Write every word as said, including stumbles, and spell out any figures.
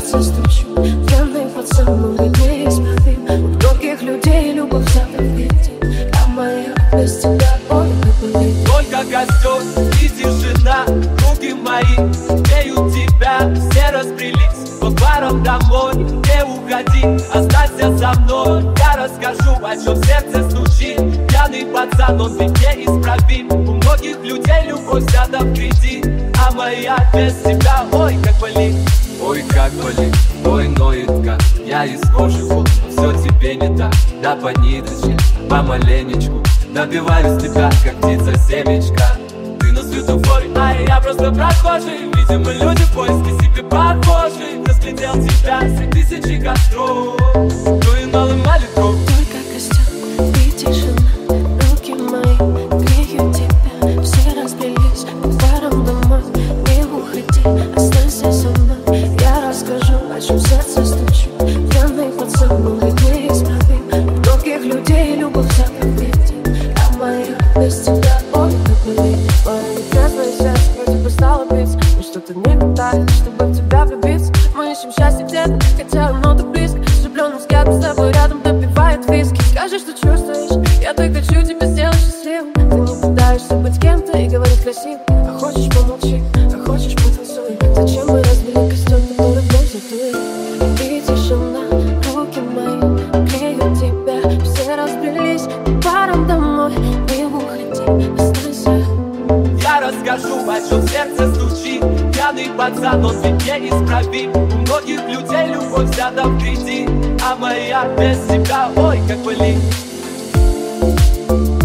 сердце стучу. Пьяный пацан, много неисправим. У многих людей любовь завтра впереди, а моя без тебя ой, как болит. Только костер и тишина, руки мои греют тебя. Все разбрелись по барам домой. Не уходи, останься со мной. Я расскажу, о чем сердце стучит. Пьяный пацан, он ведь неисправим. У многих людей любовь взята впереди, а моя без тебя ой, как болит. Ой, как болит, ой, ноет как. Я из кожи вон, все тебе не так. Да по ниточке, помаленечку добиваюсь тебя, как птица семечка. Ты на светофоре, а я просто прохожий. Видимо, люди в поиске себе похожи. Разглядел тебя среди тысячи костров. Ну и малым молитву. Только костер и тишина, руки мои греют тебя. Все разбрелись по барам домой. Не уходи, останься со мной. Я расскажу, о чем сердце стучу. Пьяный пацан, много неисправим. У многих людей любовь завтра впереди, а моя без тебя ой, как болит. Мое нетрезвое сердце вроде бы стало биться, но что-то не хватает, чтобы в тебя влюбиться. Мы ищем счастье где-то, хотя оно так близко. С влюбленным взглядом с тобой рядом допивает виски. Скажи, что чувствуешь, я так хочу тебя сделать счастливым. Ты не пытаешься быть кем-то и говорить красиво. А хочешь помолчи, а хочешь потанцуй. Зачем мы развели костер, который вновь задует? И тишина, руки мои греют тебя. Все разбрелись по барам домой. Не уходи, останься. Я расскажу, о чем сердце стучит. Пьяный пацан, он ведь неисправим. У многих людей любовь взята впереди, а моя без тебя ой, как болит.